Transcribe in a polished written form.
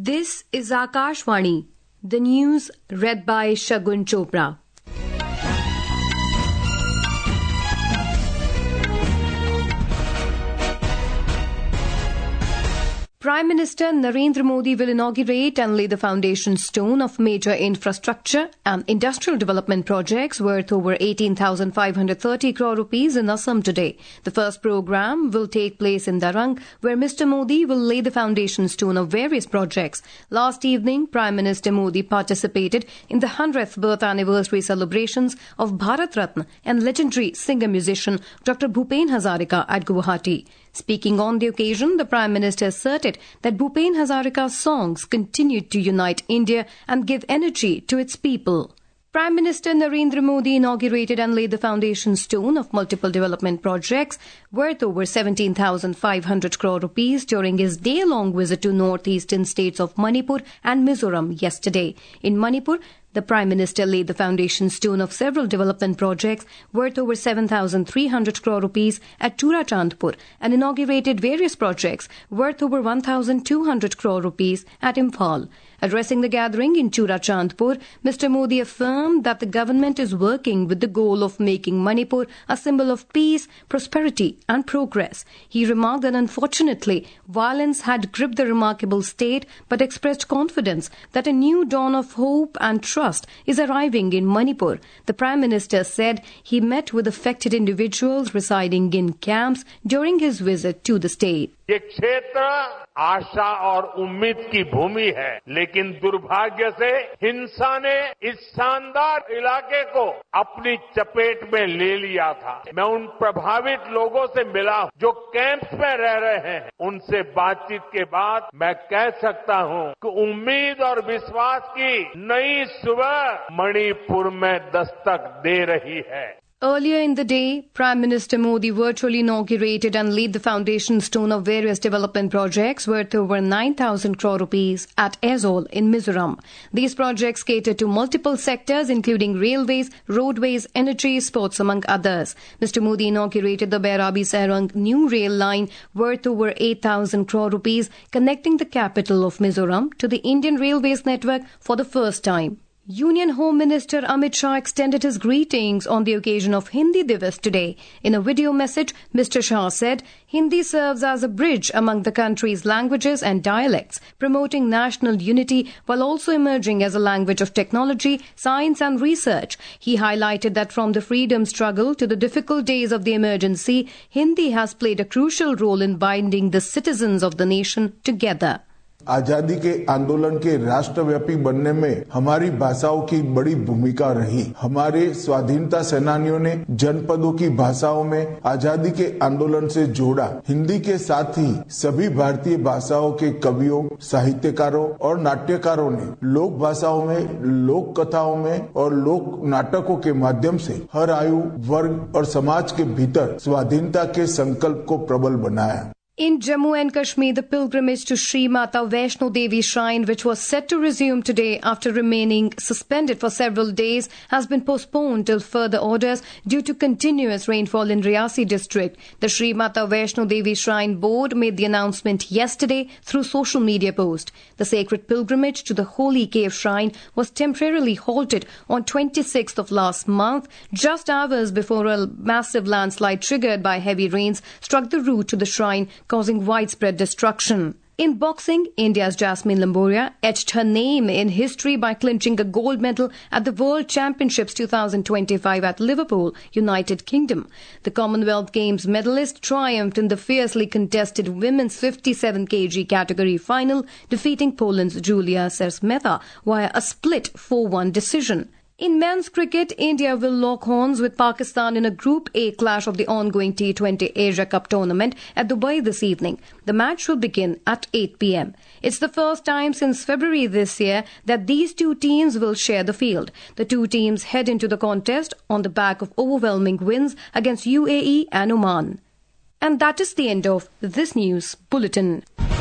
This is Akashvani, the news read by Shagun Chopra. Prime Minister Narendra Modi will inaugurate and lay the foundation stone of major infrastructure and industrial development projects worth over 18,530 crore rupees in Assam today. The first program will take place in Darang, where Mr. Modi will lay the foundation stone of various projects. Last evening, Prime Minister Modi participated in the 100th birth anniversary celebrations of Bharat Ratna and legendary singer-musician Dr. Bhupen Hazarika at Guwahati. Speaking on the occasion, the Prime Minister asserted that Bhupen Hazarika's songs continued to unite India and give energy to its people. Prime Minister Narendra Modi inaugurated and laid the foundation stone of multiple development projects worth over 17,500 crore rupees during his day-long visit to northeastern states of Manipur and Mizoram yesterday. In Manipur, the Prime Minister laid the foundation stone of several development projects worth over 7,300 crore rupees at Churachandpur and inaugurated various projects worth over 1,200 crore rupees at Imphal. Addressing the gathering in Churachandpur, Mr. Modi affirmed that the government is working with the goal of making Manipur a symbol of peace, prosperity and progress. He remarked that unfortunately, violence had gripped the remarkable state but expressed confidence that a new dawn of hope and trust is arriving in Manipur. The Prime Minister said he met with affected individuals residing in camps during his visit to the state. ये क्षेत्र आशा और उम्मीद की भूमि है, लेकिन दुर्भाग्य से हिंसा ने इस शानदार इलाके को अपनी चपेट में ले लिया था। मैं उन प्रभावित लोगों से मिला जो कैंप्स में रह रहे हैं। उनसे बातचीत के बाद मैं कह सकता हूं कि उम्मीद और विश्वास की नई सुबह मणिपुर में दस्तक दे रही है। Earlier in the day, Prime Minister Modi virtually inaugurated and laid the foundation stone of various development projects worth over 9,000 crore rupees at Aizawl in Mizoram. These projects cater to multiple sectors including railways, roadways, energy, sports among others. Mr. Modi inaugurated the Bairabi-Sairang new rail line worth over 8,000 crore rupees connecting the capital of Mizoram to the Indian Railways network for the first time. Union Home Minister Amit Shah extended his greetings on the occasion of Hindi Divas today. In a video message, Mr. Shah said, Hindi serves as a bridge among the country's languages and dialects, promoting national unity while also emerging as a language of technology, science and research. He highlighted that from the freedom struggle to the difficult days of the emergency, Hindi has played a crucial role in binding the citizens of the nation together. आजादी के आंदोलन के राष्ट्रव्यापी बनने में हमारी भाषाओं की बड़ी भूमिका रही। हमारे स्वाधीनता सेनानियों ने जनपदों की भाषाओं में आजादी के आंदोलन से जोड़ा। हिंदी के साथ ही सभी भारतीय भाषाओं के कवियों, साहित्यकारों और नाट्यकारों ने लोक भाषाओं में, लोक कथाओं में और लोक नाटकों के माध्यम से हर आयु, वर्ग और समाज के भीतर स्वाधीनता के संकल्प को प्रबल बनाया। In Jammu and Kashmir, the pilgrimage to Sri Mata Vaishno Devi Shrine, which was set to resume today after remaining suspended for several days, has been postponed till further orders due to continuous rainfall in Riyasi district. The Sri Mata Vaishno Devi Shrine Board made the announcement yesterday through social media post. The sacred pilgrimage to the Holy Cave Shrine was temporarily halted on 26th of last month, just hours before a massive landslide triggered by heavy rains struck the route to the shrine, causing widespread destruction. In boxing, India's Jasmine Lamboria etched her name in history by clinching a gold medal at the World Championships 2025 at Liverpool, United Kingdom. The Commonwealth Games medalist triumphed in the fiercely contested women's 57 kg category final, defeating Poland's Julia Sersmeta via a split 4-1 decision. In men's cricket, India will lock horns with Pakistan in a Group A clash of the ongoing T20 Asia Cup tournament at Dubai this evening. The match will begin at 8 p.m. It's the first time since February this year that these two teams will share the field. The two teams head into the contest on the back of overwhelming wins against UAE and Oman. And that is the end of this news bulletin.